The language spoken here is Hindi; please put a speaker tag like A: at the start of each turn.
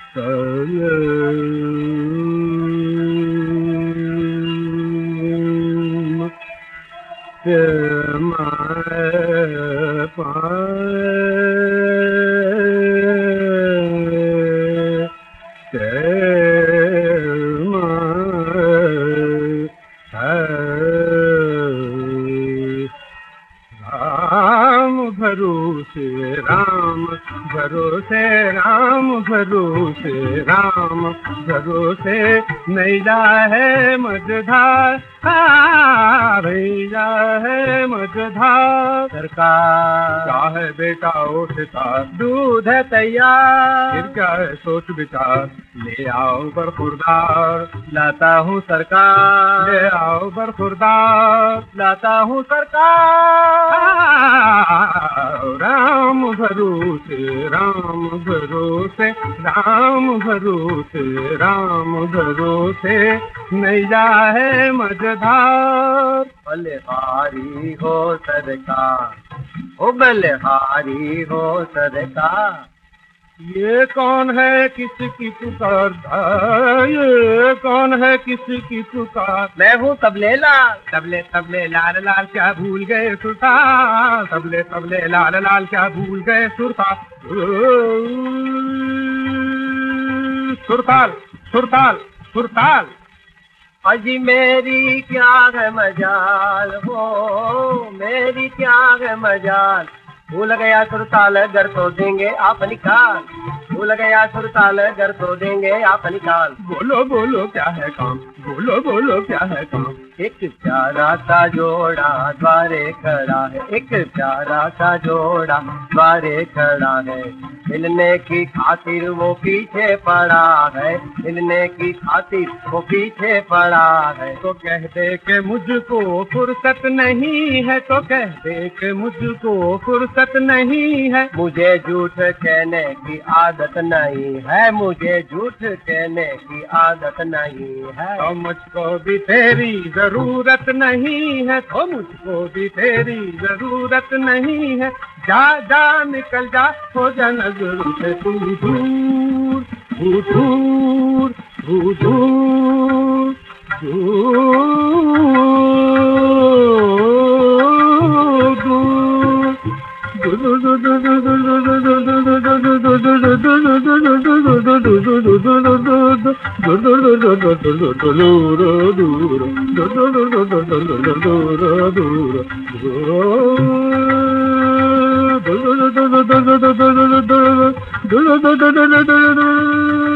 A: राम भरोसे राम भरोसे राम भरोसे नैया है मझधार भैया है मझधार सरकार क्या है बेटा उठता दूध है तैयार फिर क्या है सोच विचार ले आओ बरखुरदार लाता हूँ सरकार ले आओ बरखुरदार लाता हूँ सरकार राम भरोसे राम भरोसे राम भरोसे राम भरोसे नैया है मझधार बलिहारी हो सरकार ओ बलिहारी हो सरकार ये कौन है किसकी पुकार ये कौन है किसकी पुकार मैं हूँ तबले लाल तबले तबले लाल लाल क्या भूल गए सुरताल तबले तबले लाल लाल क्या भूल गए सुरताल सुरताल सुरताल सुरताल अजी मेरी क्या है मजाल हो मेरी क्या है मजाल भूल गया सुरताल घर तो देंगे आप निकाल भूल गया सुरताल घर तो देंगे आप निकाल बोलो बोलो क्या है काम बोलो बोलो क्या है काम एक प्यारा सा जोड़ा द्वारे खड़ा है एक प्यारा सा जोड़ा द्वारे खड़ा है मिलने की खातिर वो पीछे पड़ा है मिलने की खातिर वो पीछे पड़ा है तो कह दे के मुझको फुर्सत नहीं है तो कह दे के मुझको फुर्सत नहीं है मुझे झूठ कहने की आदत नहीं है मुझे झूठ कहने की आदत नहीं है तो मुझको भी तेरी जरूरत नहीं है तो मुझको भी तेरी जरूरत नहीं है जा जा निकल जा हो जा नजरों से तू दूर दूर दूर दूर दूर